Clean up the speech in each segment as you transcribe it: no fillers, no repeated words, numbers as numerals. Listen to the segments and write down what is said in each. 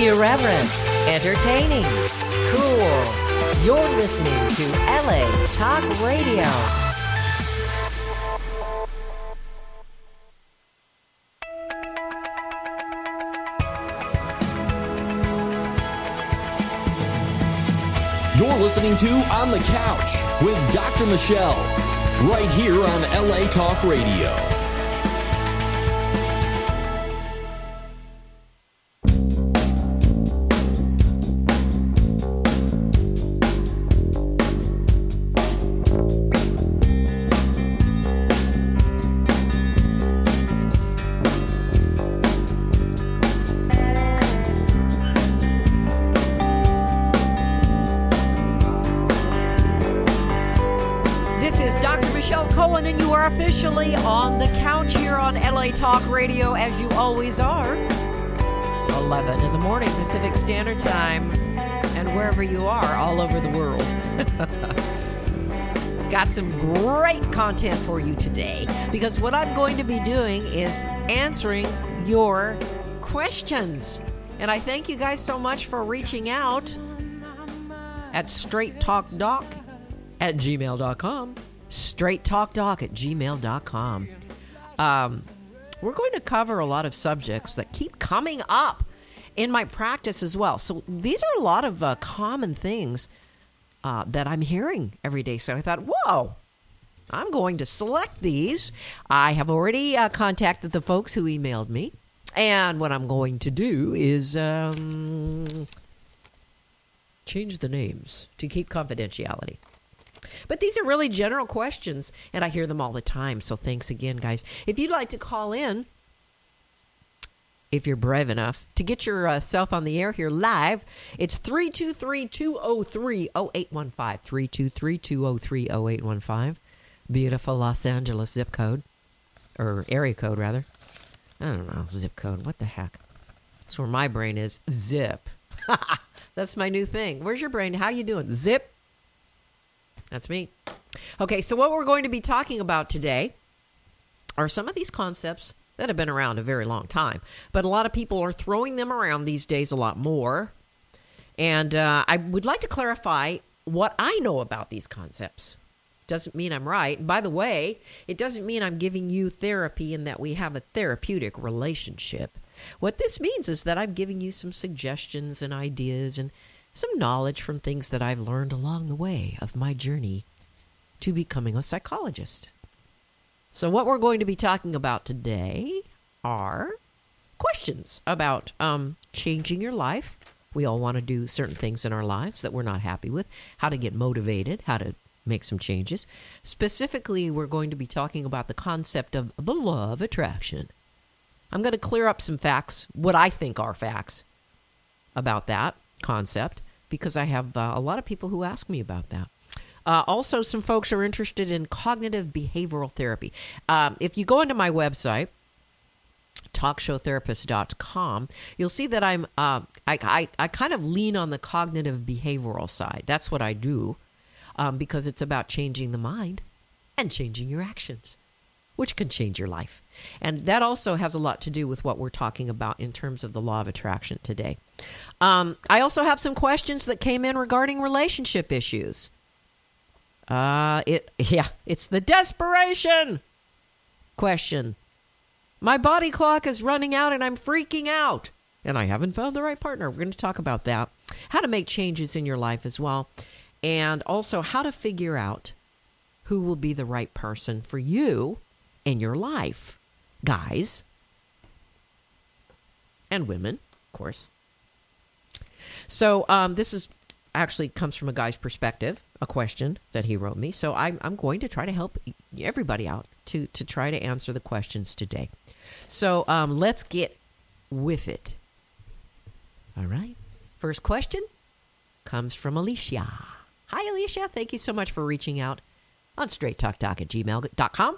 Irreverent, entertaining, cool. You're listening to LA Talk Radio. You're listening to On the Couch with Dr. Michelle, right here on LA Talk Radio. Officially on the couch here on LA Talk Radio, as you always are. 11 in the morning Pacific Standard Time, and wherever you are all over the world. Got some great content for you today, because what I'm going to be doing is answering your questions. And I thank you guys so much for reaching out at straighttalkdoc@gmail.com. straighttalkdoc@gmail.com. We're going to cover a lot of subjects that keep coming up in my practice as well. So these are a lot of common things that I'm hearing every day. So I thought, whoa, I'm going to select these. I have already contacted the folks who emailed me. And what I'm going to do is change the names to keep confidentiality. But these are really general questions, and I hear them all the time. So thanks again, guys. If you'd like to call in, if you're brave enough, to get yourself on the air here live, it's 323-203-0815. 323-203-0815. Beautiful Los Angeles zip code. Or area code, rather. I don't know, zip code. What the heck? That's where my brain is. Zip. That's my new thing. Where's your brain? How you doing? Zip? That's me. Okay, so what we're going to be talking about today are some of these concepts that have been around a very long time. But a lot of people are throwing them around these days a lot more. And I would like to clarify what I know about these concepts. Doesn't mean I'm right. And by the way, it doesn't mean I'm giving you therapy and that we have a therapeutic relationship. What this means is that I'm giving you some suggestions and ideas and some knowledge from things that I've learned along the way of my journey to becoming a psychologist. So what we're going to be talking about today are questions about changing your life. We all want to do certain things in our lives that we're not happy with, how to get motivated, how to make some changes. Specifically, we're going to be talking about the concept of the law of attraction. I'm going to clear up some facts, what I think are facts about that concept, because I have a lot of people who ask me about that. Also, some folks are interested in cognitive behavioral therapy. If you go into my website, talkshowtherapist.com, you'll see that I kind of lean on the cognitive behavioral side. That's what I do, because it's about changing the mind and changing your actions, which can change your life. And that also has a lot to do with what we're talking about in terms of the law of attraction today. I also have some questions that came in regarding relationship issues. It's the desperation question. My body clock is running out and I'm freaking out. And I haven't found the right partner. We're going to talk about that. How to make changes in your life as well. And also how to figure out who will be the right person for you in your life. Guys and women, of course. So this is actually comes from a guy's perspective, a question that he wrote me. So I'm going to try to help everybody out to try to answer the questions today. So let's get with it. All right. First question comes from Alicia. Hi, Alicia. Thank you so much for reaching out on straighttalkdoc@gmail.com.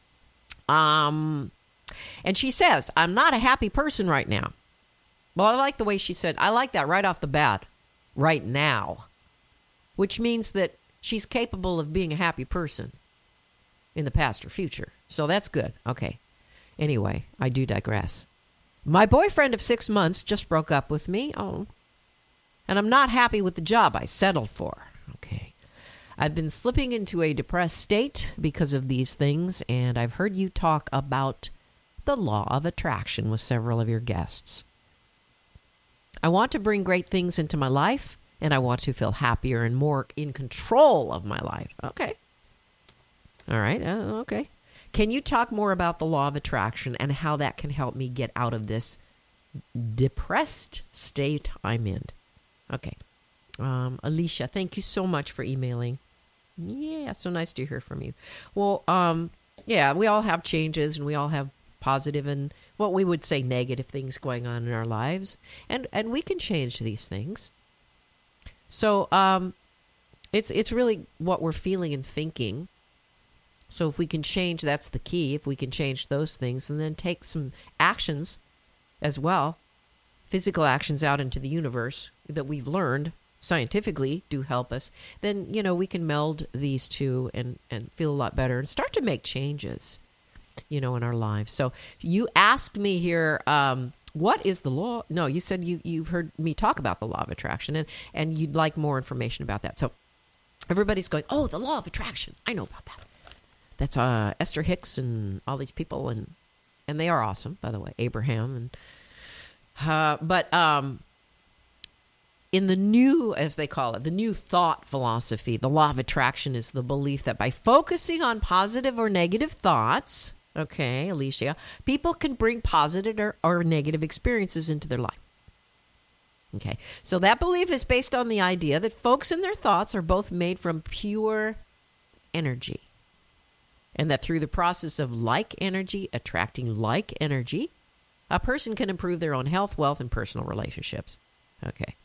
And she says, I'm not a happy person right now. Well, I like the way she said, I like that right off the bat, right now, which means that she's capable of being a happy person in the past or future. So that's good. Okay. Anyway, I do digress. My boyfriend of 6 months just broke up with me. Oh. And I'm not happy with the job I settled for. Okay. I've been slipping into a depressed state because of these things, and I've heard you talk about the law of attraction with several of your guests. I want to bring great things into my life, and I want to feel happier and more in control of my life. Okay. All right. Okay. Can you talk more about the law of attraction and how that can help me get out of this depressed state I'm in? Okay. Alicia, thank you so much for emailing. Yeah, so nice to hear from you. Well, yeah, we all have changes, and we all have positive and what we would say negative things going on in our lives, and we can change these things. So it's really what we're feeling and thinking. So if we can change, that's the key. If we can change those things and then take some actions as well, physical actions out into the universe that we've learned scientifically do help us, then, we can meld these two and feel a lot better and start to make changes, in our lives. So you asked me here, what is the law? No, you said you've heard me talk about the law of attraction and you'd like more information about that. So everybody's going, oh, the law of attraction. I know about that. That's Esther Hicks and all these people, and they are awesome, by the way, Abraham. But in the new, as they call it, the new thought philosophy, the law of attraction is the belief that by focusing on positive or negative thoughts, okay, Alicia, people can bring positive or negative experiences into their life. Okay, so that belief is based on the idea that folks and their thoughts are both made from pure energy. And that through the process of like energy attracting like energy, a person can improve their own health, wealth, and personal relationships. Okay.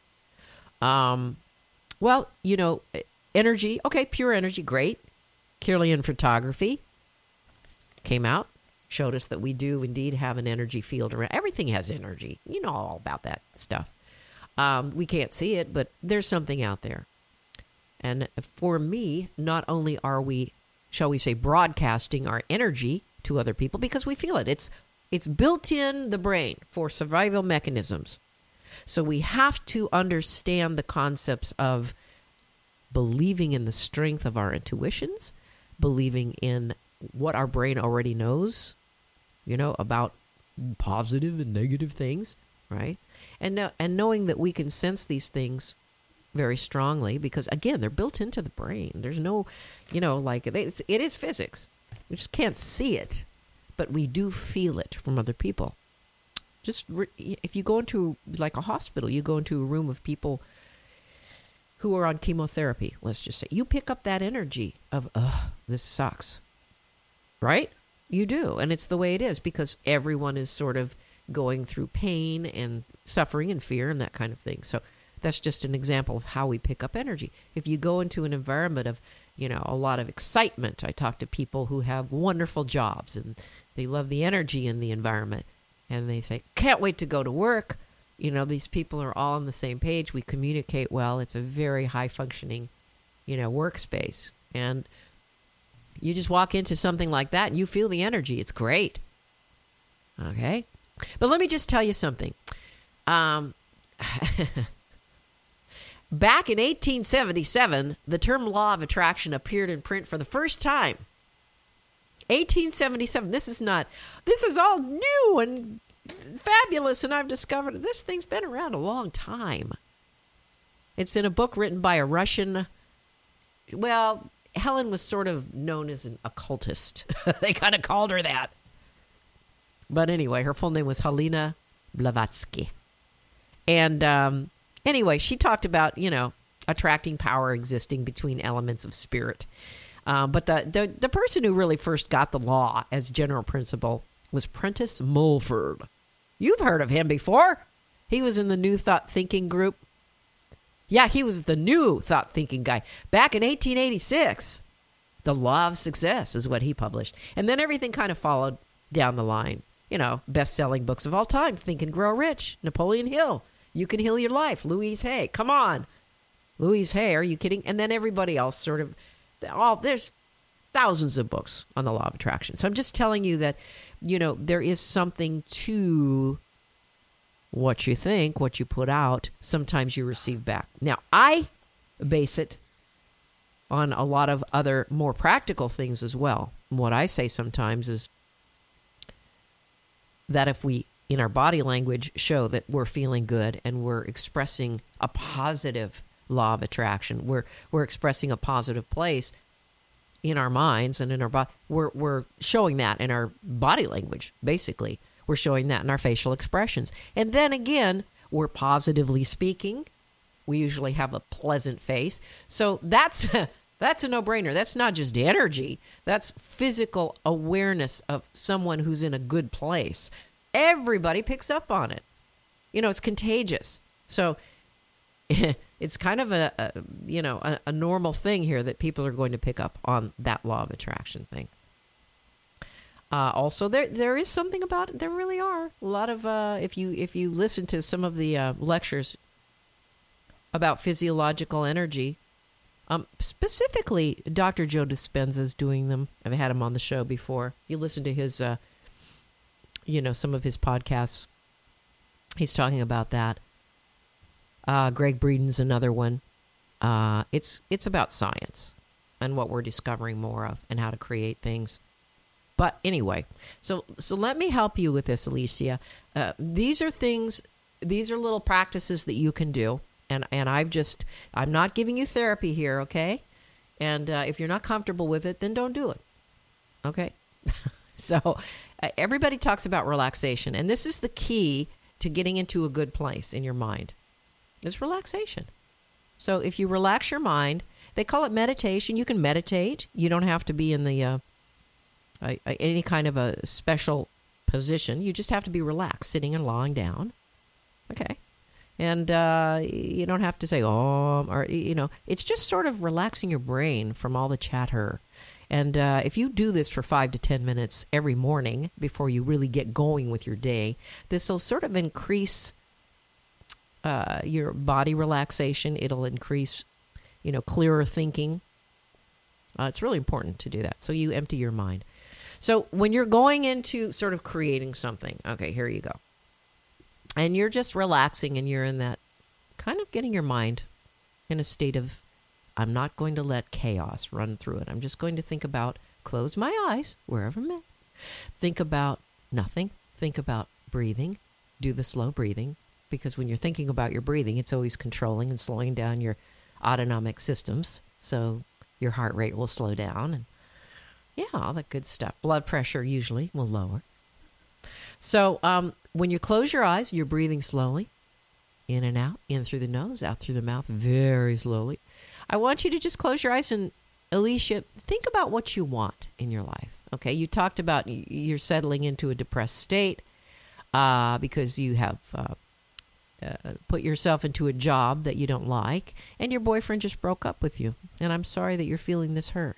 Well, energy, okay, pure energy, great. Kirlian photography came out, showed us that we do indeed have an energy field around. Everything has energy. You know all about that stuff. We can't see it, but there's something out there. And for me, not only are we, shall we say, broadcasting our energy to other people because we feel it. It's built in the brain for survival mechanisms. So we have to understand the concepts of believing in the strength of our intuitions, believing in what our brain already knows, about positive and negative things, right? And knowing that we can sense these things very strongly because, again, they're built into the brain. There's no, it is physics. We just can't see it, but we do feel it from other people. Just if you go into like a hospital, you go into a room of people who are on chemotherapy, let's just say, you pick up that energy of, this sucks, right? You do. And it's the way it is because everyone is sort of going through pain and suffering and fear and that kind of thing. So that's just an example of how we pick up energy. If you go into an environment of, a lot of excitement, I talk to people who have wonderful jobs and they love the energy in the environment. And they say, can't wait to go to work. These people are all on the same page. We communicate well. It's a very high-functioning, workspace. And you just walk into something like that and you feel the energy. It's great. Okay? But let me just tell you something. Back in 1877, the term law of attraction appeared in print for the first time. 1877. This is all new and fabulous, and I've discovered this thing's been around a long time. It's in a book written by a Russian. Well, Helen was sort of known as an occultist. They kind of called her that. But anyway, her full name was Helena Blavatsky. And anyway, she talked about, attracting power existing between elements of spirit. But the person who really first got the law as general principle was Prentice Mulford. You've heard of him before. He was in the New Thought Thinking group. Yeah, he was the New Thought Thinking guy. Back in 1886, The Law of Success is what he published. And then everything kind of followed down the line. Best-selling books of all time. Think and Grow Rich. Napoleon Hill. You Can Heal Your Life. Louise Hay. Come on. Louise Hay, are you kidding? And then everybody else sort of... there's thousands of books on the law of attraction. So I'm just telling you that, there is something to what you think, what you put out, sometimes you receive back. Now, I base it on a lot of other more practical things as well. What I say sometimes is that if we, in our body language, show that we're feeling good and we're expressing a positive law of attraction, we're expressing a positive place in our minds and in our body, we're showing that in our body language, basically. We're showing that in our facial expressions. And then again, we're positively speaking. We usually have a pleasant face. So that's a no-brainer. That's not just energy. That's physical awareness of someone who's in a good place. Everybody picks up on it. It's contagious. So it's kind of a normal thing here that people are going to pick up on that law of attraction thing. Also, there is something about it. There really are a lot of if you listen to some of the lectures about physiological energy, specifically Dr. Joe Dispenza is doing them. I've had him on the show before. You listen to his, some of his podcasts. He's talking about that. Greg Breeden's another one. It's about science and what we're discovering more of and how to create things. But anyway, so let me help you with this, Alicia. These are little practices that you can do. And I'm not giving you therapy here, okay? And if you're not comfortable with it, then don't do it, okay? So everybody talks about relaxation. And this is the key to getting into a good place in your mind. It's relaxation. So if you relax your mind, they call it meditation. You can meditate. You don't have to be in the any kind of a special position. You just have to be relaxed, sitting and lying down. Okay. And you don't have to say, oh, or, it's just sort of relaxing your brain from all the chatter. And if you do this for 5 to 10 minutes every morning before you really get going with your day, this will sort of increase your body relaxation. It'll increase, clearer thinking. It's really important to do that. So you empty your mind. So when you're going into sort of creating something, okay, here you go. And you're just relaxing and you're in that kind of getting your mind in a state of, I'm not going to let chaos run through it. I'm just going to think about, close my eyes, wherever I'm at. Think about nothing. Think about breathing. Do the slow breathing. Because when you're thinking about your breathing, it's always controlling and slowing down your autonomic systems. So your heart rate will slow down and all that good stuff. Blood pressure usually will lower. So when you close your eyes, you're breathing slowly, in and out, in through the nose, out through the mouth, very slowly. I want you to just close your eyes and, Alicia, think about what you want in your life. Okay, you talked about you're settling into a depressed state because you have put yourself into a job that you don't like, and your boyfriend just broke up with you. And I'm sorry that you're feeling this hurt.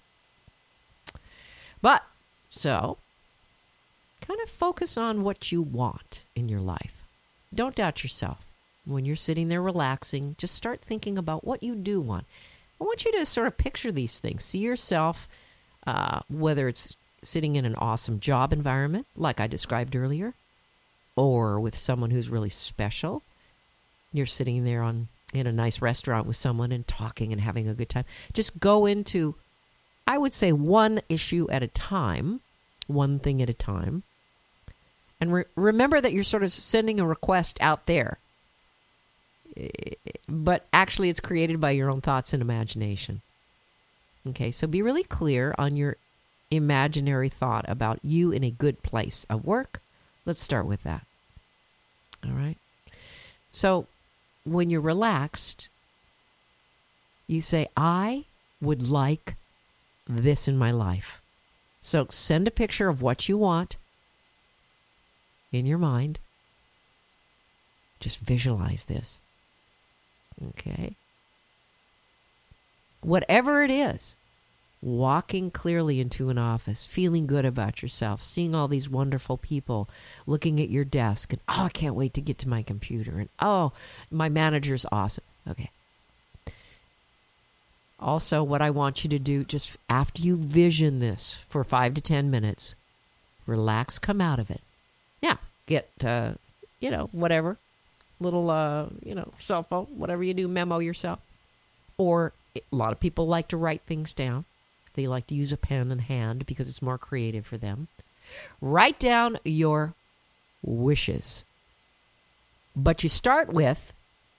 But, so, kind of focus on what you want in your life. Don't doubt yourself. When you're sitting there relaxing, just start thinking about what you do want. I want you to sort of picture these things. See yourself, whether it's sitting in an awesome job environment, like I described earlier, or with someone who's really special. You're sitting there in a nice restaurant with someone and talking and having a good time. Just go into, I would say, one issue at a time, one thing at a time. And remember that you're sort of sending a request out there. But actually it's created by your own thoughts and imagination. Okay, so be really clear on your imaginary thought about you in a good place of work. Let's start with that. All right. So when you're relaxed, you say, I would like this in my life. So send a picture of what you want in your mind. Just visualize this. Okay. Whatever it is, walking clearly into an office, feeling good about yourself, seeing all these wonderful people, looking at your desk, and, I can't wait to get to my computer, and, my manager's awesome. Okay. Also, what I want you to do, just after you vision this for 5 to 10 minutes, relax, come out of it. Yeah, get, whatever, little, cell phone, whatever you do, memo yourself. Or a lot of people like to write things down. They like to use a pen and hand because it's more creative for them. Write down your wishes. But you start with,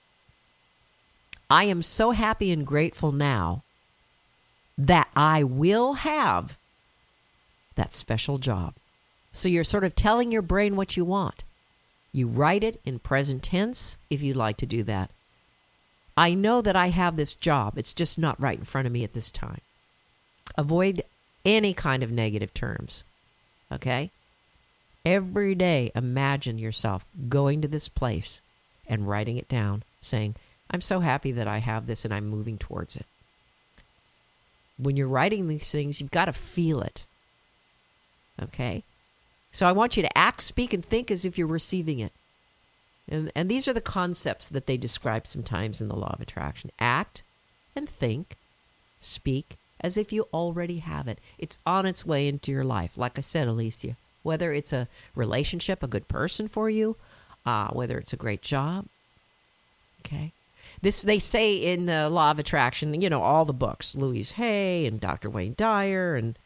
I am so happy and grateful now that I will have that special job. So you're sort of telling your brain what you want. You write it in present tense if you'd like to do that. I know that I have this job. It's just not right in front of me at this time. Avoid any kind of negative terms. Okay? Every day, imagine yourself going to this place and writing it down, saying, I'm so happy that I have this and I'm moving towards it. When you're writing these things, you've got to feel it. Okay? So I want you to act, speak, and think as if you're receiving it. And these are the concepts that they describe sometimes in the law of attraction. Act and think, speak as if you already have it. It's on its way into your life. Like I said, Alicia, whether it's a relationship, a good person for you, whether it's a great job. Okay? This, they say in the law of attraction, all the books, Louise Hay and Dr. Wayne Dyer and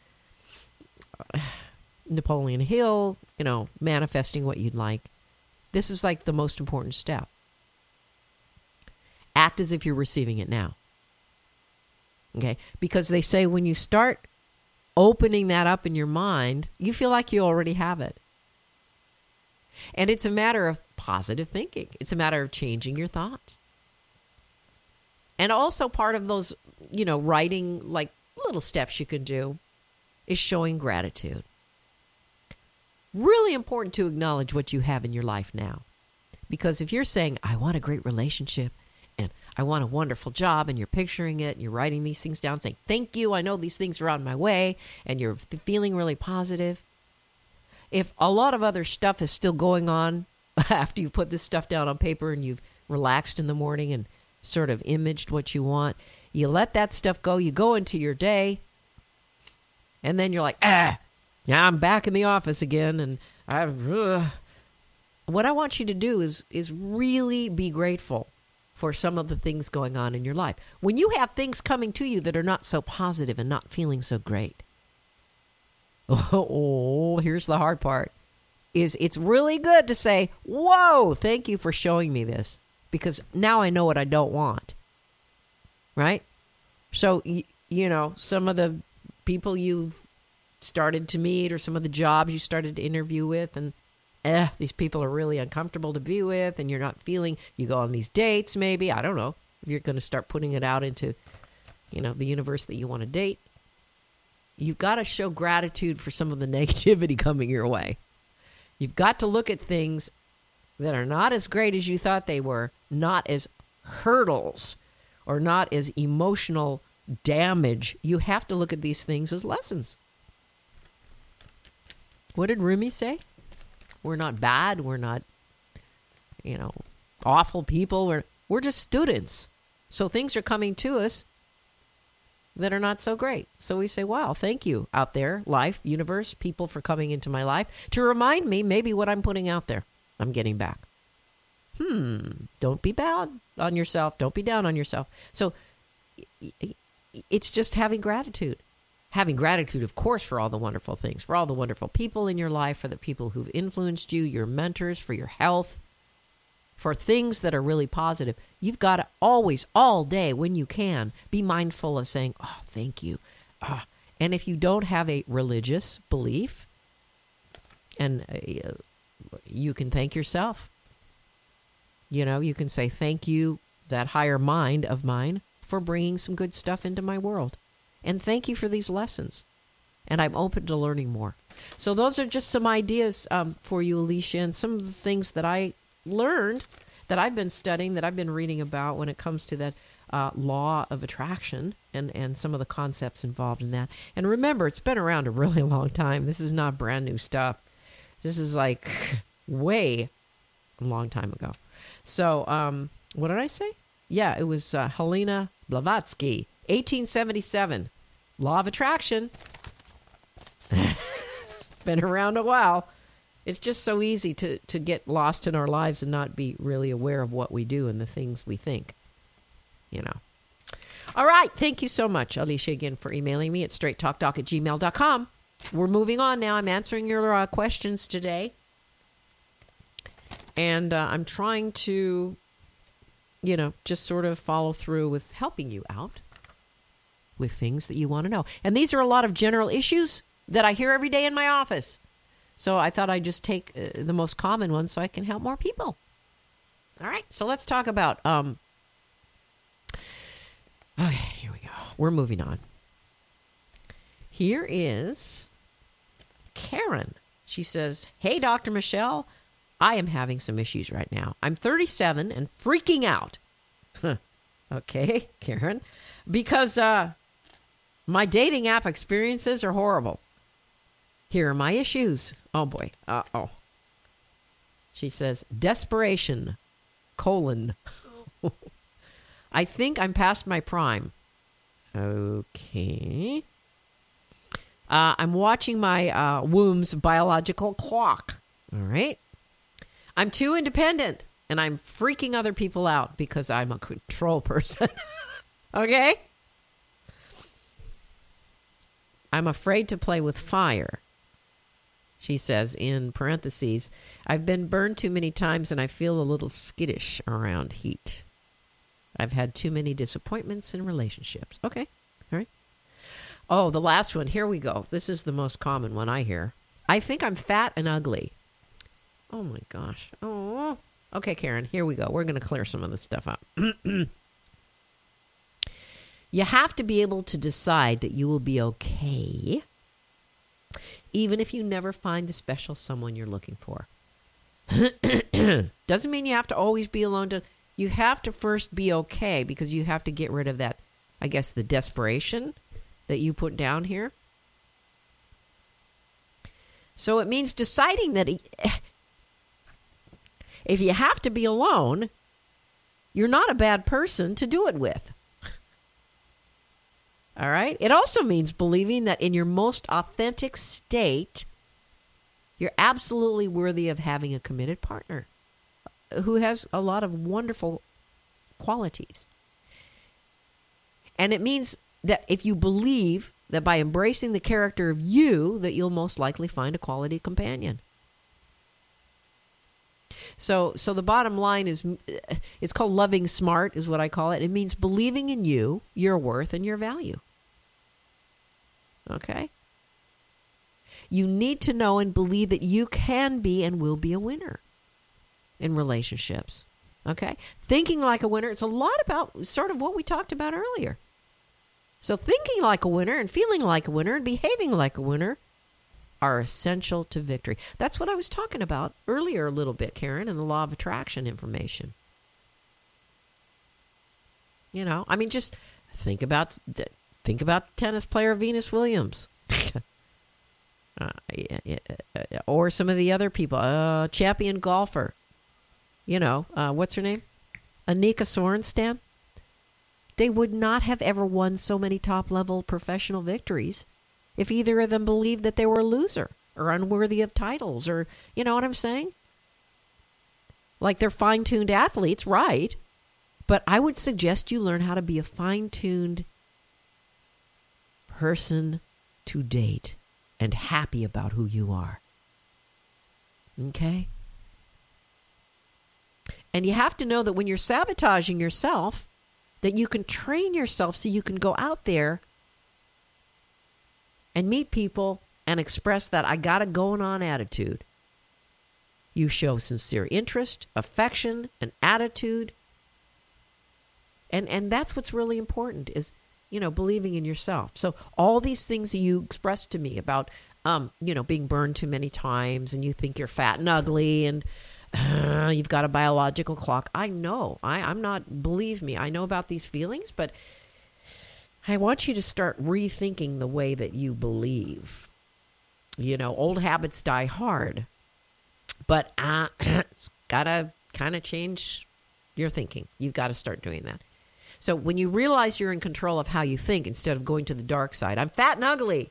Napoleon Hill, manifesting what you'd like. This is like the most important step. Act as if you're receiving it now. Okay? Because they say when you start opening that up in your mind, you feel like you already have it. And it's a matter of positive thinking. It's a matter of changing your thoughts. And also part of those, writing, like little steps you can do is showing gratitude. Really important to acknowledge what you have in your life now. Because if you're saying, I want a great relationship and I want a wonderful job, and you're picturing it and you're writing these things down saying, thank you, I know these things are on my way, and you're feeling really positive. If a lot of other stuff is still going on after you put this stuff down on paper and you've relaxed in the morning and sort of imaged what you want, you let that stuff go, you go into your day, and then you're like, yeah, I'm back in the office again, and what I want you to do is really be grateful for some of the things going on in your life. When you have things coming to you that are not so positive and not feeling so great, here's the hard part, is it's really good to say, whoa, thank you for showing me this, because now I know what I don't want. Right? So, some of the people you've started to meet or some of the jobs you started to interview with, and these people are really uncomfortable to be with, and you're not feeling, you go on these dates maybe, I don't know, if you're going to start putting it out into, the universe that you want to date. You've got to show gratitude for some of the negativity coming your way. You've got to look at things that are not as great as you thought they were, not as hurdles or not as emotional damage. You have to look at these things as lessons. What did Rumi say? We're not bad. We're not, awful people. We're just students. So things are coming to us that are not so great. So we say, wow, thank you out there, life, universe, people, for coming into my life to remind me maybe what I'm putting out there, I'm getting back. Don't be bad on yourself. Don't be down on yourself. So it's just having gratitude. Having gratitude, of course, for all the wonderful things, for all the wonderful people in your life, for the people who've influenced you, your mentors, for your health, for things that are really positive. You've got to always, all day, when you can, be mindful of saying, oh, thank you. And if you don't have a religious belief, and you can thank yourself. You can say, thank you, that higher mind of mine, for bringing some good stuff into my world. And thank you for these lessons. And I'm open to learning more. So those are just some ideas for you, Alicia, and some of the things that I learned, that I've been studying, that I've been reading about when it comes to that law of attraction and some of the concepts involved in that. And remember, it's been around a really long time. This is not brand new stuff. This is like way a long time ago. So what did I say? Yeah, it was Helena Blavatsky 1877. Law of attraction. Been around a while. It's just so easy to get lost in our lives and not be really aware of what we do and the things we think. You know. All right. Thank you so much, Alicia, again, for emailing me at straighttalkdoc@gmail.com. We're moving on now. I'm answering your questions today. And I'm trying to, just sort of follow through with helping you out with things that you want to know. And these are a lot of general issues that I hear every day in my office. So I thought I'd just take the most common ones so I can help more people. All right. So let's talk about, okay, here we go. We're moving on. Here is Karen. She says, "Hey, Dr. Michelle, I am having some issues right now. I'm 37 and freaking out." Okay, Karen. Because my dating app experiences are horrible. Here are my issues. Oh, boy. Uh-oh. She says, desperation, : I think I'm past my prime. Okay. I'm watching my womb's biological clock. All right. I'm too independent, and I'm freaking other people out because I'm a control person. Okay? I'm afraid to play with fire. She says, in parentheses, I've been burned too many times, and I feel a little skittish around heat. I've had too many disappointments in relationships. Okay. All right. Oh, the last one. Here we go. This is the most common one I hear. I think I'm fat and ugly. Oh, my gosh. Oh. Okay, Karen, here we go. We're going to clear some of this stuff up. You have to be able to decide that you will be okay, even if you never find the special someone you're looking for. Doesn't mean you have to always be alone. You have to first be okay, because you have to get rid of that, I guess, the desperation that you put down here. So it means deciding that if you have to be alone, you're not a bad person to do it with. All right? It also means believing that in your most authentic state, you're absolutely worthy of having a committed partner who has a lot of wonderful qualities. And it means that if you believe that by embracing the character of you, that you'll most likely find a quality companion. So the bottom line is, it's called loving smart, is what I call it. It means believing in you, your worth, and your value. Okay? You need to know and believe that you can be and will be a winner in relationships. Okay? Thinking like a winner, it's a lot about sort of what we talked about earlier. So thinking like a winner and feeling like a winner and behaving like a winner are essential to victory. That's what I was talking about earlier a little bit, Karen, in the law of attraction information. I mean, just think about tennis player Venus Williams. Or some of the other people, champion golfer. What's her name? Annika Sorenstam. They would not have ever won so many top-level professional victories if either of them believed that they were a loser or unworthy of titles, or, you know what I'm saying? Like, they're fine-tuned athletes, right? But I would suggest you learn how to be a fine-tuned person to date and happy about who you are. Okay? And you have to know that when you're sabotaging yourself, that you can train yourself so you can go out there and meet people and express that I got it going on attitude. You show sincere interest, affection, and attitude. And that's what's really important is, believing in yourself. So all these things that you expressed to me about, being burned too many times and you think you're fat and ugly and you've got a biological clock. I know. I'm not, believe me, I know about these feelings, but I want you to start rethinking the way that you believe. Old habits die hard, but it's got to kind of change your thinking. You've got to start doing that. So when you realize you're in control of how you think instead of going to the dark side, I'm fat and ugly.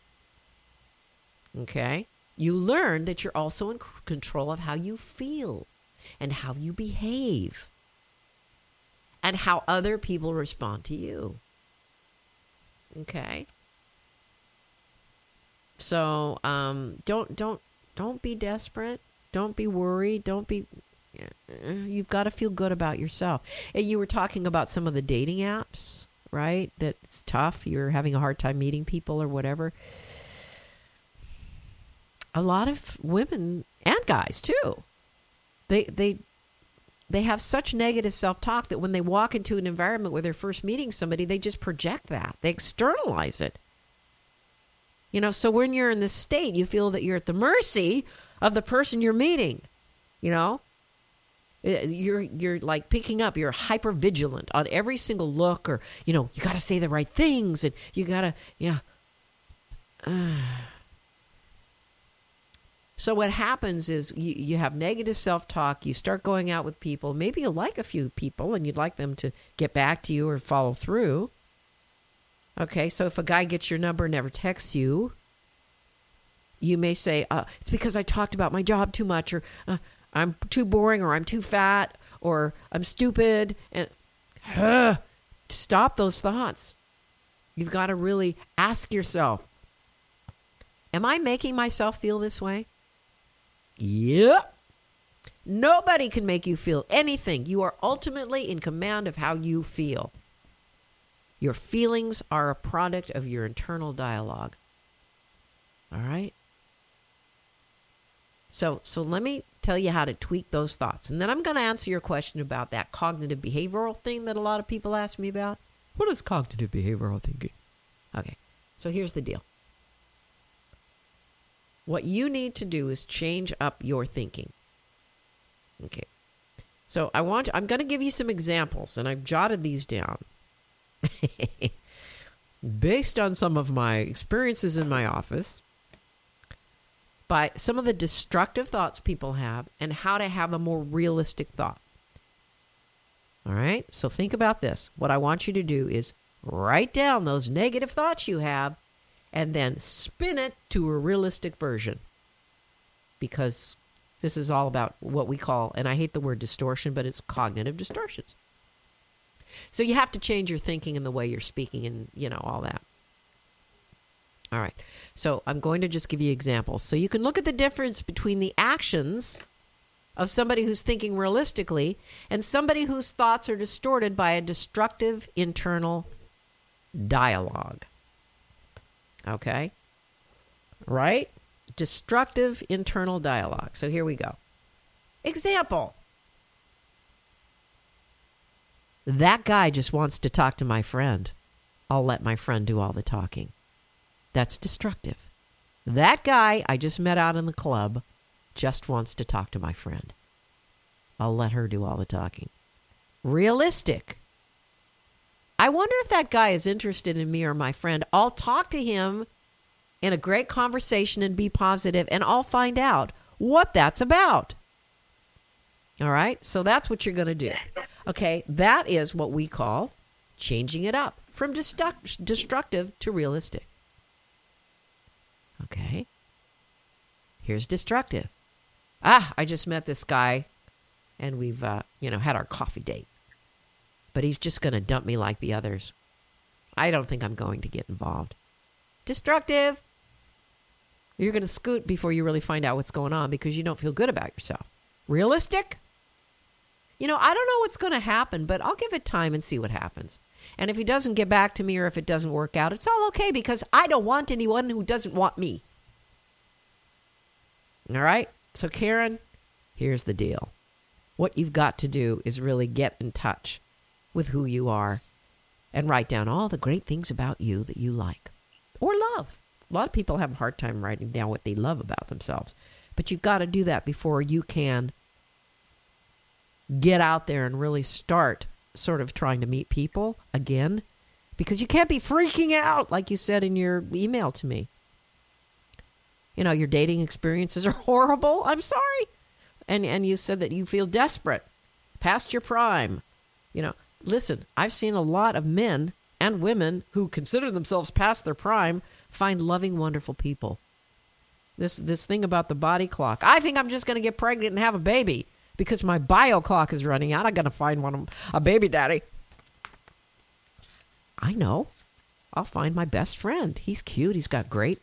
Okay? You learn that you're also in control of how you feel and how you behave and how other people respond to you. Okay? So don't be desperate. Don't be worried. You've got to feel good about yourself. And you were talking about some of the dating apps, right? That it's tough. You're having a hard time meeting people or whatever. A lot of women and guys too. They have such negative self-talk that when they walk into an environment where they're first meeting somebody, they just project that. They externalize it. You know, so when you're in this state, you feel that you're at the mercy of the person you're meeting. You know, you're like picking up. You're hyper vigilant on every single look, or you know, you got to say the right things, and you got to, So what happens is you have negative self-talk. You start going out with people. Maybe you like a few people, and you'd like them to get back to you or follow through. Okay, so if a guy gets your number and never texts you, you may say, it's because I talked about my job too much, or I'm too boring, or I'm too fat, or I'm stupid. And stop those thoughts. You've got to really ask yourself, am I making myself feel this way? Yep. Nobody can make you feel anything. You are ultimately in command of how you feel. Your feelings are a product of your internal dialogue. All right? So let me tell you how to tweak those thoughts. And then I'm going to answer your question about that cognitive behavioral thing that a lot of people ask me about. What is cognitive behavioral thinking? Okay, so here's the deal. What you need to do is change up your thinking. Okay. So I'm going to give you some examples, and I've jotted these down. Based on some of my experiences in my office, by some of the destructive thoughts people have, and how to have a more realistic thought. All right? So think about this. What I want you to do is write down those negative thoughts you have and then spin it to a realistic version. Because this is all about what we call, and I hate the word distortion, but it's cognitive distortions. So you have to change your thinking and the way you're speaking and, you know, all that. All right. So I'm going to just give you examples. So you can look at the difference between the actions of somebody who's thinking realistically and somebody whose thoughts are distorted by a destructive internal dialogue. Okay? Right? Destructive internal dialogue. So here we go. Example. That guy just wants to talk to my friend. I'll let my friend do all the talking. That's destructive. That guy I just met out in the club just wants to talk to my friend. I'll let her do all the talking. Realistic. I wonder if that guy is interested in me or my friend. I'll talk to him in a great conversation and be positive, and I'll find out what that's about. All right? So that's what you're going to do. Okay, that is what we call changing it up from destructive to realistic. Okay. Here's destructive. I just met this guy, and we've, had our coffee date. But he's just going to dump me like the others. I don't think I'm going to get involved. Destructive. You're going to scoot before you really find out what's going on because you don't feel good about yourself. Realistic. I don't know what's going to happen, but I'll give it time and see what happens. And if he doesn't get back to me or if it doesn't work out, it's all okay because I don't want anyone who doesn't want me. All right? So, Karen, here's the deal. What you've got to do is really get in touch with who you are and write down all the great things about you that you like or love. A lot of people have a hard time writing down what they love about themselves. But you've got to do that before you can get out there and really start sort of trying to meet people again, because you can't be freaking out like you said in your email to me. Your dating experiences are horrible. I'm sorry. And you said that you feel desperate, past your prime. Listen, I've seen a lot of men and women who consider themselves past their prime find loving, wonderful people. This thing about the body clock. I think I'm just going to get pregnant and have a baby because my bio clock is running out. I'm going to find a baby daddy. I know. I'll find my best friend. He's cute. He's got great,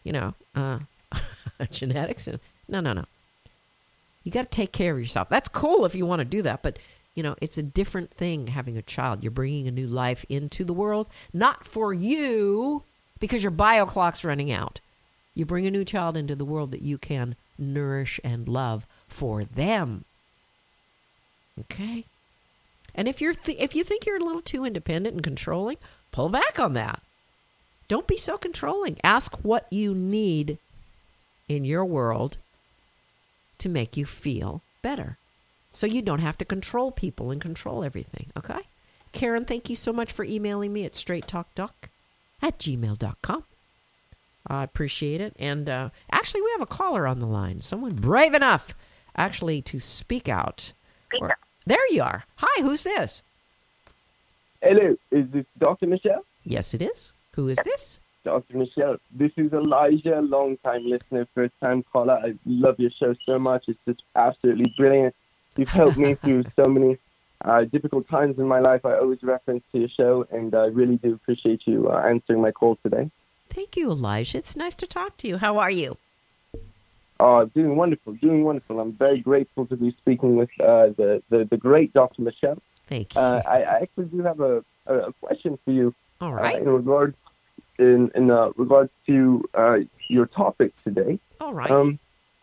genetics. No. You got to take care of yourself. That's cool if you want to do that, but it's a different thing having a child. You're bringing a new life into the world, not for you because your bio clock's running out. You bring a new child into the world that you can nourish and love for them. Okay? And if you think you're a little too independent and controlling, pull back on that. Don't be so controlling. Ask what you need in your world to make you feel better. So you don't have to control people and control everything, okay? Karen, thank you so much for emailing me at straighttalkdoc@gmail.com. I appreciate it. And actually, we have a caller on the line. Someone brave enough, actually, to speak out. There you are. Hi, who's this? Hello, is this Dr. Michelle? Yes, it is. Who is this? Dr. Michelle, this is Elijah, long-time listener, first-time caller. I love your show so much. It's just absolutely brilliant. You've helped me through so many difficult times in my life. I always reference to your show, and I really do appreciate you answering my call today. Thank you, Elijah. It's nice to talk to you. How are you? Doing wonderful. I'm very grateful to be speaking with the great Dr. Michelle. Thank you. I actually do have a question for you. All right. In regards to your topic today. All right.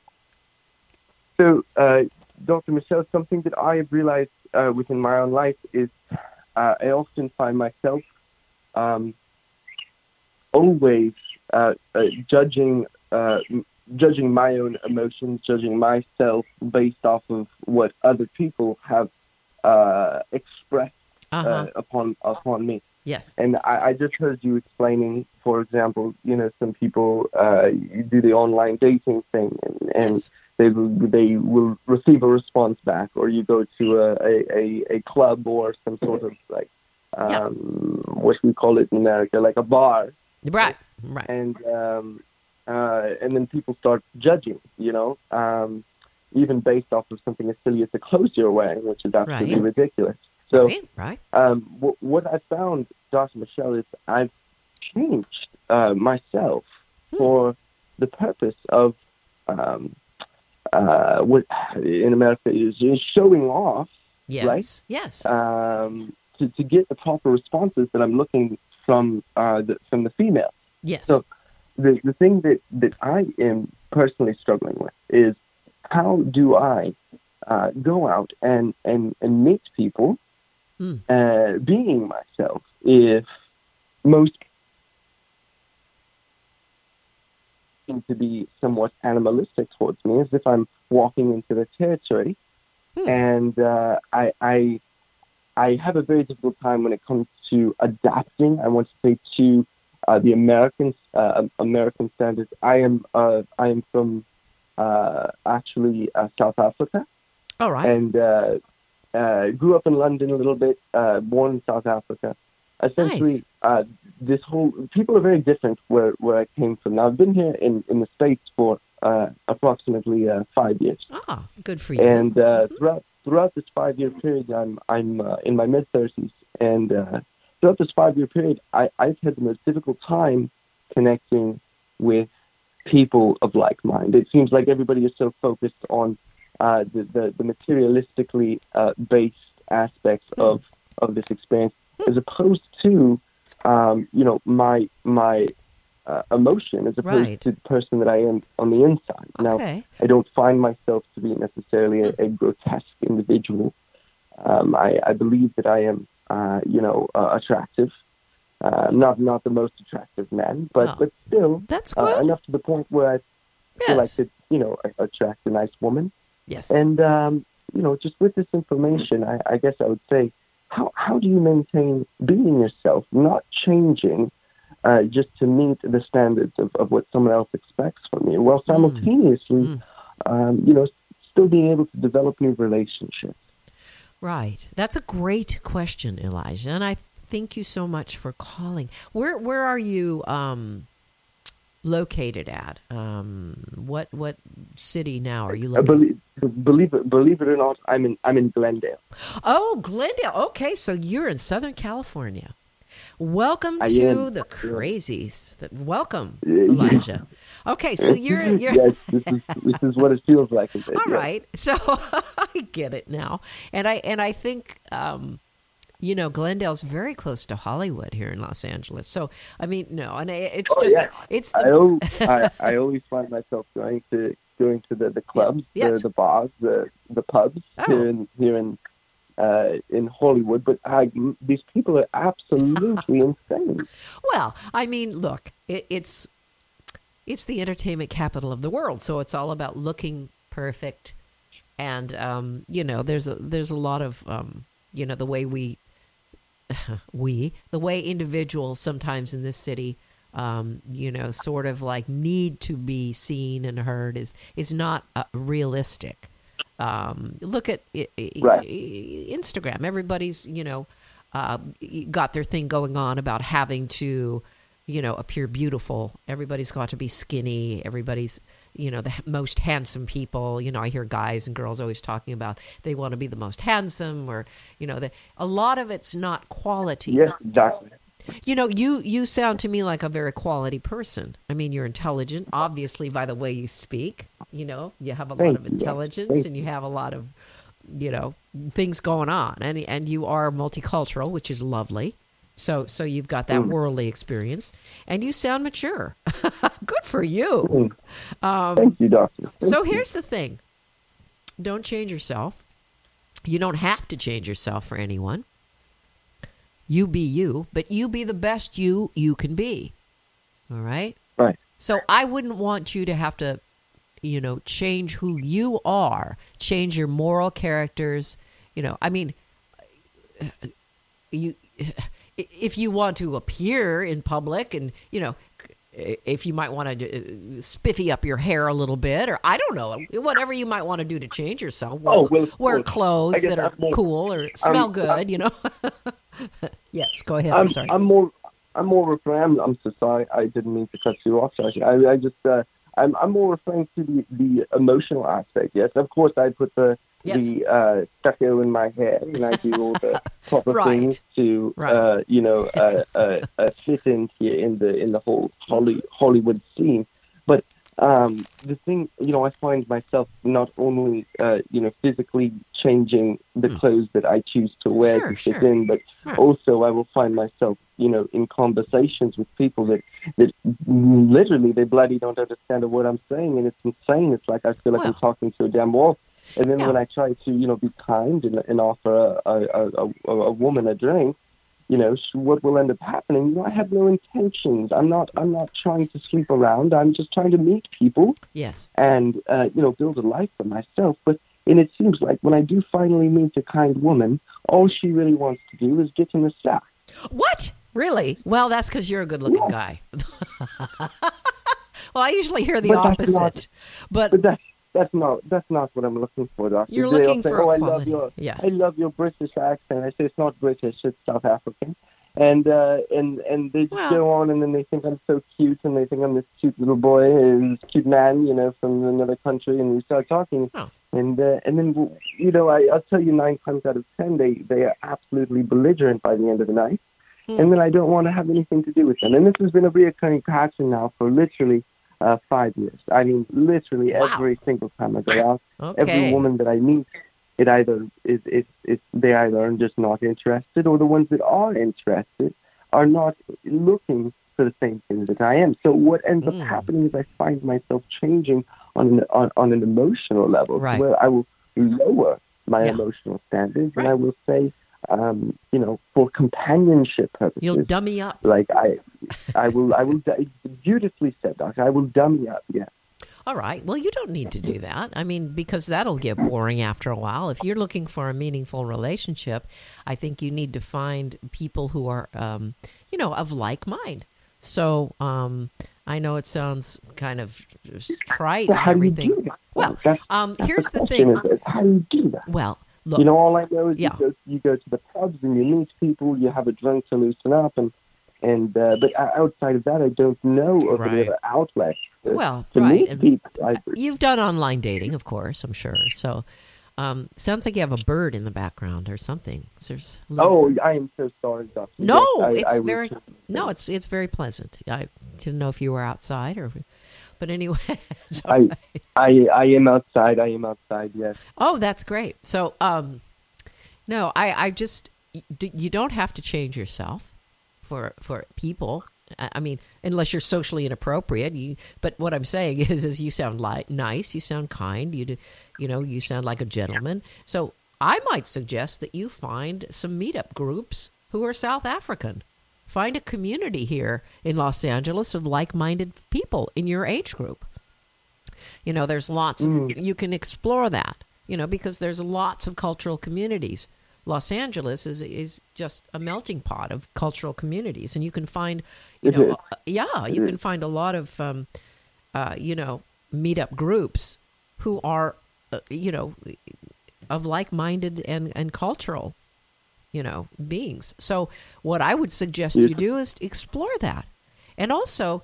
So, Dr. Michelle, something that I have realized within my own life is I often find myself always judging my own emotions, judging myself based off of what other people have expressed upon me. Yes. And I just heard you explaining, for example, some people do the online dating thing, and yes. they will receive a response back, or you go to a club or some sort of what we call it in America, like a bar. Right. And then people start judging, even based off of something as silly as the clothes you're wearing, which is absolutely ridiculous. So, right. What I found, Dr. Michelle, is I've changed myself for the purpose of what in America is showing off, yes. right? Yes. To get the proper responses that I'm looking from the female. Yes. So the thing that I am personally struggling with is how do I go out and meet people being myself if most seem to be somewhat animalistic towards me, as if I'm walking into their territory. And I have a very difficult time when it comes to adapting, I want to say, to the American standards. I am from actually South Africa. All right. And grew up in London a little bit, born in South Africa. Essentially, nice. This whole people are very different where I came from. Now, I've been here in the States for approximately 5 years. Ah, good for you. And throughout this 5-year period, I'm in my mid-30s, and throughout this 5-year period, I've had the most difficult time connecting with people of like mind. It seems like everybody is so focused on the materialistically based aspects of this experience, as opposed to my emotion, as opposed to the person that I am on the inside. Now, I don't find myself to be necessarily a grotesque individual. I believe that I am, attractive. Not the most attractive man, but still, that's good. Enough to the point where I feel like to, attract a nice woman. Yes. And, just with this information, I guess I would say, how do you maintain being yourself, not changing just to meet the standards of what someone else expects from you, while simultaneously, still being able to develop new relationships? Right. That's a great question, Elijah, and I thank you so much for calling. Where are you located at? What city now are you located? Believe it or not, I'm in Glendale. Oh, Glendale. Okay, so you're in Southern California. Welcome I to am. the crazies. Welcome, Elijah. Okay, so you're Yes, this is what it feels like. all right. So I get it now, and I think Glendale's very close to Hollywood here in Los Angeles. So I mean, no, and it's it's the, I always find myself going to the clubs, Yes. the bars, the pubs Oh. here in Hollywood. But these people are absolutely insane. Well, I mean, look, it's the entertainment capital of the world, so it's all about looking perfect, and there's a lot of the way the way individuals sometimes in this city sort of like need to be seen and heard is not realistic. Look at Instagram. Everybody's got their thing going on about having to appear beautiful. Everybody's got to be skinny. Everybody's the most handsome people. I hear guys and girls always talking about they want to be the most handsome, or a lot of it's not quality. Yes, exactly. You sound to me like a very quality person. I mean, you're intelligent, obviously, by the way you speak. You have a lot of intelligence, and you have a lot of, things going on. And you are multicultural, which is lovely. So you've got that worldly experience, and you sound mature. Good for you. Thank you, Doctor. So here's the thing. Don't change yourself. You don't have to change yourself for anyone. You be you, but you be the best you can be. All right? Right. So I wouldn't want you to have to, change who you are, change your moral characters. I mean, if you want to appear in public and, if you might want to spiffy up your hair a little bit, or I don't know, whatever you might want to do to change yourself. Wear clothes that are cool or smell good, Yes, go ahead. I'm sorry. I'm more referring. I'm so sorry. I didn't mean to cut you off, Josh. I just I'm more referring to the emotional aspect. Yes, of course I put the stucco in my hair, and I do all the proper things to fit in here in the whole Hollywood scene. But the thing, I find myself not only physically changing the clothes that I choose to wear to fit in, but also I will find myself in conversations with people that literally they bloody don't understand a word I'm saying, and it's insane. It's like I feel like I'm talking to a damn wall. And then when I try to, be kind and offer a woman a drink, what will end up happening? I have no intentions. I'm not trying to sleep around. I'm just trying to meet people. Yes. And build a life for myself. And it seems like when I do finally meet a kind woman, all she really wants to do is get in the sack. What? Really? Well, that's because you're a good-looking guy. Well, I usually hear the opposite. But that's not what I'm looking for, Doctor. You're looking for equality. I love your British accent. I say it's not British, it's South African. And they just go on, and then they think I'm so cute, and they think I'm this cute little boy, this cute man, from another country, and we start talking. Oh. And then, I'll tell you 9 times out of 10, they are absolutely belligerent by the end of the night. And then I don't want to have anything to do with them. And this has been a reoccurring pattern now for literally 5 years. I mean, literally every single time I go out, every woman that I meet, it either they either are just not interested, or the ones that are interested are not looking for the same things that I am. So what ends up happening is I find myself changing on an emotional level, where I will lower my emotional standards, and I will say, for companionship purposes, you'll dummy up. Like I will. Beautifully said, Doctor. I will dummy up. Yeah. All right. Well, you don't need to do that. I mean, because that'll get boring after a while. If you're looking for a meaningful relationship, I think you need to find people who are, of like mind. So I know it sounds kind of trite and everything. Well, here's the thing. How do you do that? Well, Look, all I know is yeah. you go to the pubs and you meet people, you have a drink to loosen up, but outside of that, I don't know of any Right. other outlet Well, to right. meet And people. you've done online dating, of course, I'm sure. So sounds like you have a bird in the background or something. There's a little- I am so sorry, Doctor. No, Yes, it's I was very just- it's very pleasant. I didn't know if you were outside or, but anyway. so- I am outside. I am outside. Yes. oh, that's great. So no, I just you don't have to change yourself for people. I mean, unless you're socially inappropriate. But what I'm saying is you sound nice. You sound kind. You sound like a gentleman. So I might suggest that you find some meetup groups who are South African. Find a community here in Los Angeles of like-minded people in your age group. There's lots. You can explore that. Because there's lots of cultural communities. Los Angeles is just a melting pot of cultural communities, and you can find, you can find a lot of, meetup groups who are, of like-minded and cultural, beings. So what I would suggest you do is explore that. And also,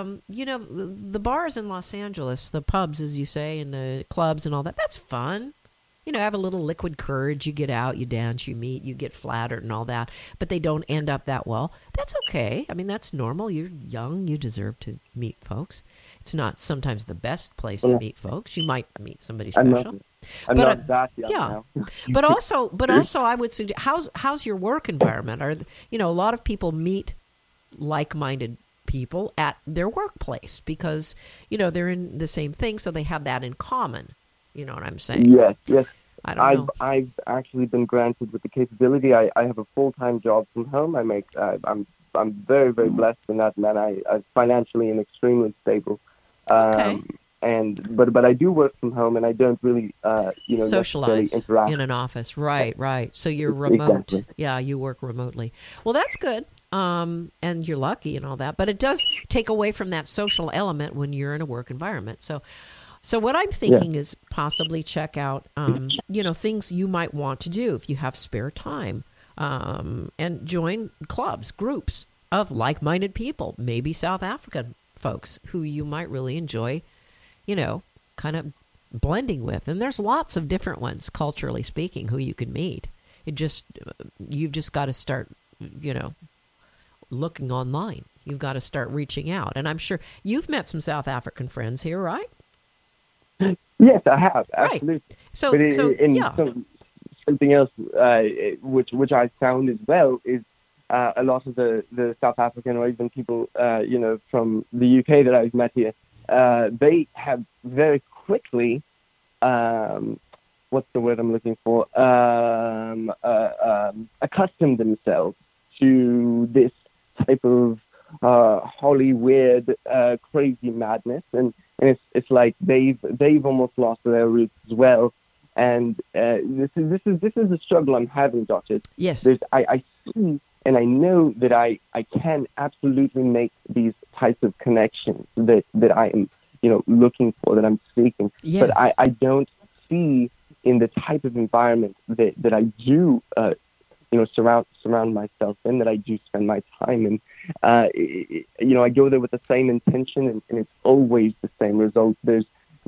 the bars in Los Angeles, the pubs, as you say, and the clubs and all that, that's fun. Have a little liquid courage. You get out, you dance, you meet, you get flattered and all that. But they don't end up that well. That's okay. I mean, that's normal. You're young. You deserve to meet folks. It's not sometimes the best place to meet folks. You might meet somebody special. I'm not that young now. but also, I would suggest, how's your work environment? A lot of people meet like-minded people at their workplace because, they're in the same thing, so they have that in common. You know what I'm saying? Yes. I don't know. I've actually been granted with the capability. I have a full-time job from home. I'm very, very blessed in that, man. I financially am extremely stable. Okay. But I do work from home, and I don't really socialize interact in an office. Right. So you're remote. Exactly. Yeah, you work remotely. Well, that's good. And you're lucky and all that, but it does take away from that social element when you're in a work environment. So what I'm thinking is possibly check out, things you might want to do if you have spare time, and join clubs, groups of like-minded people, maybe South African folks who you might really enjoy, kind of blending with. And there's lots of different ones, culturally speaking, who you can meet. You've just got to start, looking online. You've got to start reaching out. And I'm sure you've met some South African friends here, right? Yes, I have, absolutely. Right. But something else which I found as well is a lot of the South African or even people from the UK that I've met here, they have very quickly, what's the word I'm looking for, accustomed themselves to this type of Hollywood crazy madness, and it's like they've almost lost their roots as well. And this is a struggle I'm having, Doctor. Yes. I see and I know that I can absolutely make these types of connections that I am looking for, that I'm seeking. Yes. But I don't see in the type of environment that I do surround myself in, that I do spend my time in. I go there with the same intention, and it's always the same result. There's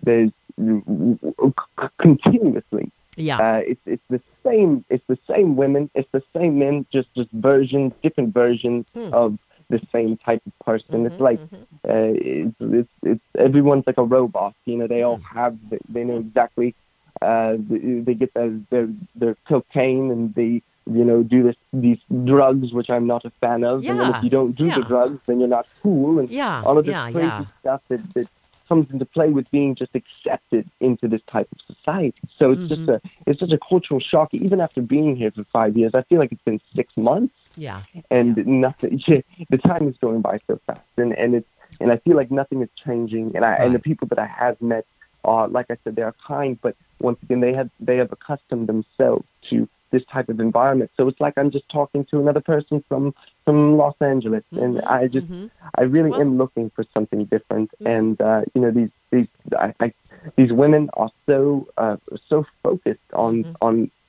continuously. Yeah. It's the same. It's the same women. It's the same men. Just different versions of the same type of person. It's like it's everyone's like a robot. They all have. They know exactly. They get their cocaine, and they do these drugs, which I'm not a fan of. Yeah. And then if you don't do the drugs, then you're not cool. And all of this crazy stuff that comes into play with being just accepted into this type of society. So it's just a cultural shock. Even after being here for 5 years, I feel like it's been 6 months. Yeah. And nothing. The time is going by so fast, and I feel like nothing is changing. And the people that I have met are, like I said, they are kind, but once again, they have accustomed themselves to this type of environment. So it's like I'm just talking to another person from Los Angeles, and I really am looking for something different. And these women are so focused on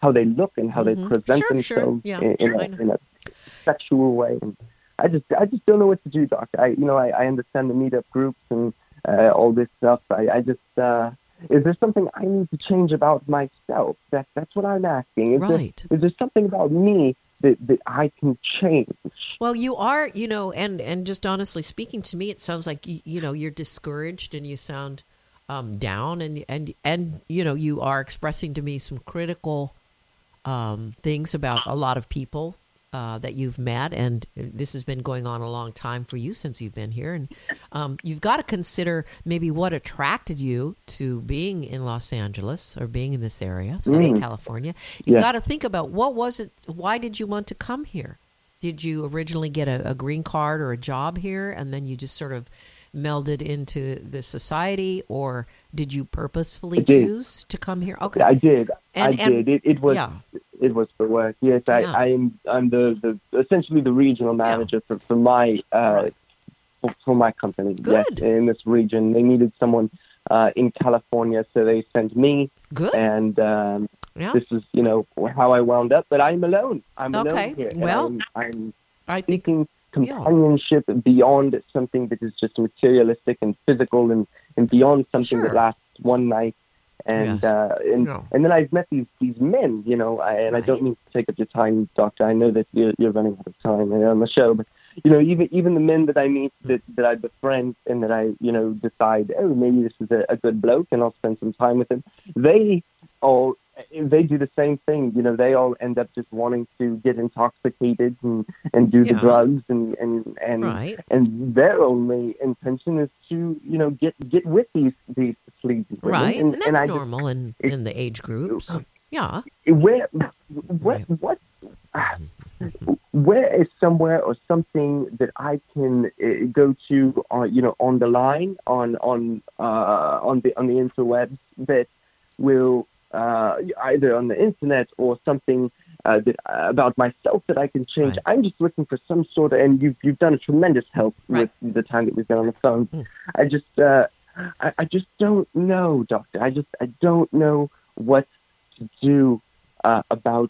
how they look and how they present themselves Yeah. in a sexual way. And I just don't know what to do, Doctor. I understand the meetup groups and all this stuff. Is there something I need to change about myself? That's what I'm asking. Is there something about me that I can change? Well, you are, and just honestly speaking, to me, it sounds like you're discouraged and you sound down, and you are expressing to me some critical things about a lot of people that you've met, and this has been going on a long time for you since you've been here, and you've got to consider maybe what attracted you to being in Los Angeles or being in this area, Southern California. You've got to think about what was it, why did you want to come here? Did you originally get a green card or a job here, and then you just sort of melded into the society, or did you purposefully choose to come here? Okay, I did. It was for work. Yes, I'm the essentially the regional manager for my for my company. Good. Yes, in this region, they needed someone in California, so they sent me. Good. And this is how I wound up. But I'm alone. I'm alone here. Well, I'm I seeking companionship beyond something that is just materialistic and physical, and beyond something that lasts one night. And then I've met these men, I don't mean to take up your time, Doctor. I know that you're running out of time on the show, but even the men that I meet, that I befriend, and that I decide, maybe this is a good bloke, and I'll spend some time with him. They do the same thing. They all end up just wanting to get intoxicated and do the drugs, and their only intention is to get with these sleazy women. Right, and that's normal in the age groups. Yeah. Where is somewhere or something that I can go to on the line on the interwebs that will either on the internet or something that about myself that I can change? I'm just looking for some sort of, and you've done a tremendous help with the time that we've been on the phone. I just don't know, Doctor. I don't know what to do about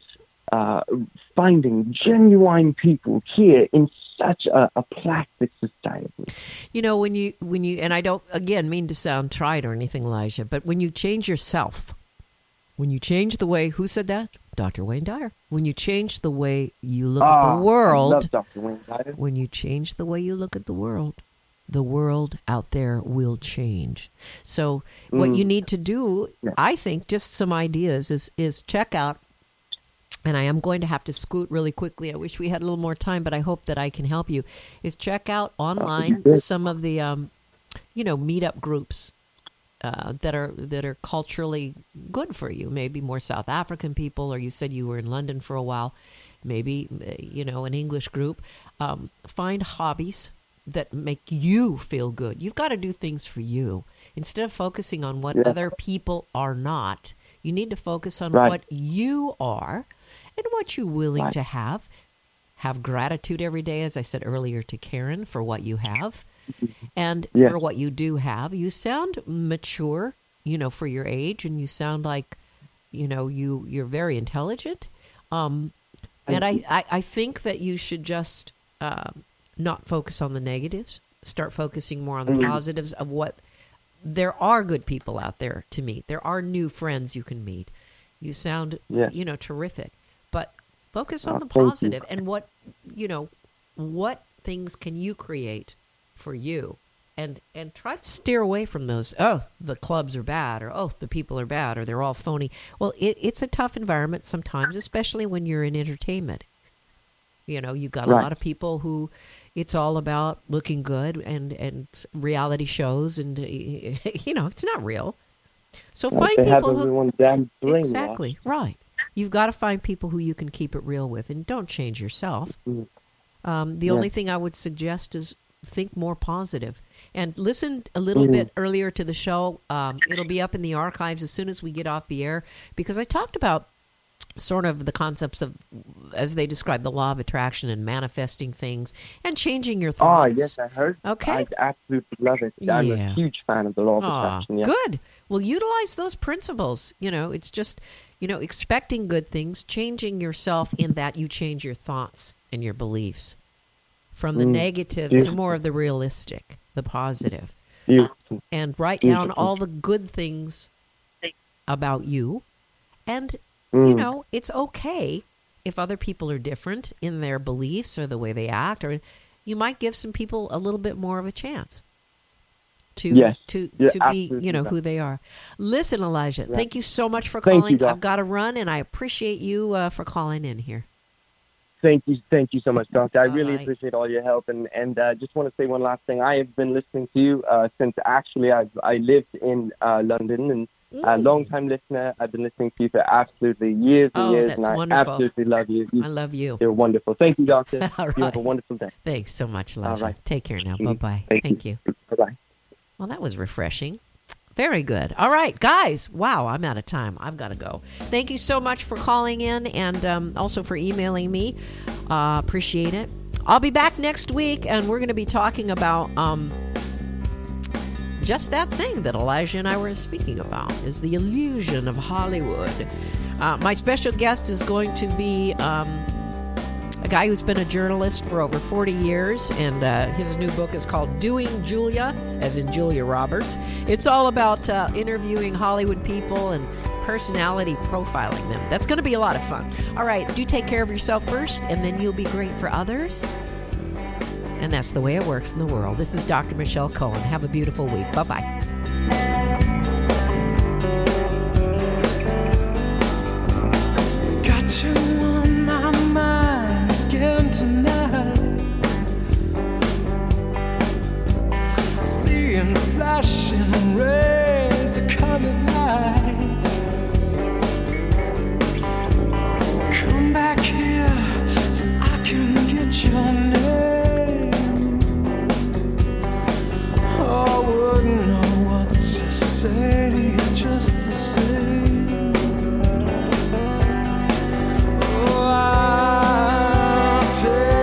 finding genuine people here in such a plastic society. When you, and I don't again mean to sound trite or anything, Elijah, but when you change yourself, when you change the way, who said that? Dr. Wayne Dyer. When you change the way you look at the world, I love Dr. Wayne Dyer. When you change the way you look at the world out there will change. So what you need to do, I think, just some ideas is check out, and I am going to have to scoot really quickly. I wish we had a little more time, but I hope that I can help you, is check out online some of the, meetup groups that are culturally good for you. Maybe more South African people, or you said you were in London for a while. Maybe, an English group. Find hobbies that make you feel good. You've got to do things for you. Instead of focusing on what other people are not, you need to focus on what you are and what you're willing to have. Have gratitude every day, as I said earlier to Karen, for what you have. And for what you do have. You sound mature, for your age, and you sound like, you're very intelligent. And I think that you should just not focus on the negatives. Start focusing more on the positives of what there are good people out there to meet. There are new friends you can meet. You sound, terrific. But focus on the positive and what things can you create for you, and try to steer away from those, the clubs are bad, or the people are bad, or they're all phony. Well, it's a tough environment sometimes, especially when you're in entertainment. You've got a lot of people who it's all about looking good and reality shows, and it's not real. So find people who exactly right. You've got to find people who you can keep it real with, and don't change yourself. The only thing I would suggest is think more positive, and listen a little bit earlier to the show. It'll be up in the archives as soon as we get off the air, because I talked about sort of the concepts of, as they describe, the law of attraction and manifesting things and changing your thoughts. Oh, yes, I heard. Okay. I absolutely love it. I'm a huge fan of the law of attraction. Yeah. Good. well, utilize those principles. It's just, expecting good things, changing yourself in that you change your thoughts and your beliefs from the negative to more of the realistic, the positive. Beautiful. And write down all the good things about you. And, it's okay if other people are different in their beliefs or the way they act, or you might give some people a little bit more of a chance to be, who they are. Listen, Elijah, thank you so much for calling. I've got to run, and I appreciate you for calling in here. Thank you so much, Doctor. I really appreciate all your help, and just want to say one last thing. I have been listening to you since actually I lived in London, and a long-time listener. I've been listening to you for absolutely years and years, and I absolutely love you. I love you. You're wonderful. Thank you, Doctor. All right. You have a wonderful day. Thanks so much, Elijah. All right. Take care now. Bye-bye. Thank you. Bye-bye. Well, that was refreshing. Very good. All right, guys. Wow, I'm out of time. I've got to go. Thank you so much for calling in and also for emailing me. Appreciate it. I'll be back next week, and we're going to be talking about just that thing that Elijah and I were speaking about, is the illusion of Hollywood. My special guest is going to be a guy who's been a journalist for over 40 years, and his new book is called Doing Julia, as in Julia Roberts. It's all about interviewing Hollywood people and personality profiling them. That's going to be a lot of fun. All right, do take care of yourself first, and then you'll be great for others. And that's the way it works in the world. This is Dr. Michelle Cohen. Have a beautiful week. Bye-bye. Flashing rays of coming light. Come back here.